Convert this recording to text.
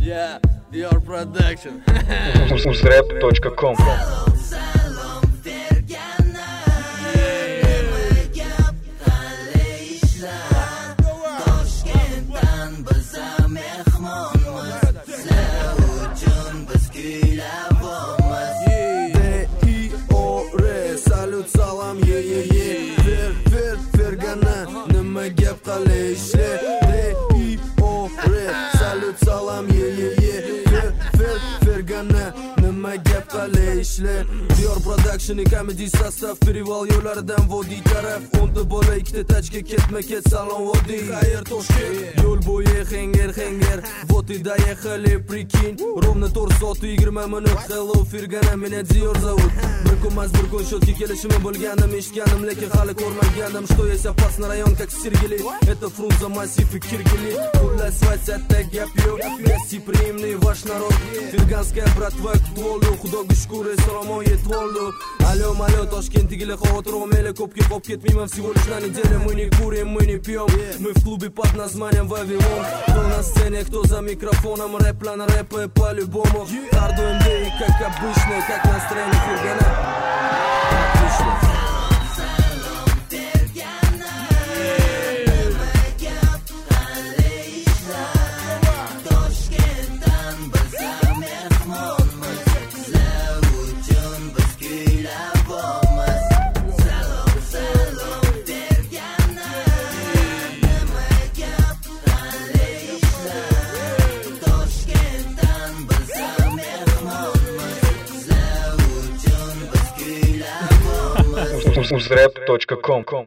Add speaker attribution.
Speaker 1: Yeah, your production.
Speaker 2: Uzrap.com
Speaker 1: Salut salam ye ye ye Fergana nima gap qilishli Salut salam ye ye ye Fergana nima gap qilishli Diyor production comedy sostav Перевал yo'llaridan vodiy taraf 10 bola ikkita tachka ketma-ket salom vodiy Xayr Toshkent yo'l bo'yi hanger Вот и доехали, прикинь Ровно 4 soat 20 minut Hello Fergana meni Diyor zovut Bir kunmas bir kun shotga kelishimi bo'lganim eshitganim lekin hali ko'rmagandim Что есть опасный район как Сергели Это Фрунзе массив и Киргели Xullas vaziyatda gap yo'q Гостеприимный ваш народ Ferganskaya bratva kutvoldi Xudoga shukr salomon yetvoldi Алло malo Toshkentdagilar xavotir olmanglar Ko'pga qolib ketmayman всего лишь на неделю Мы не курим, мы не пьем Мы в клубе под названием Вавилон Кто на сцене, кто за микрофоном Рэп план рэпа по-любому Хард МД как обычно Как настроение Фергана Отлично
Speaker 2: Uzrap.com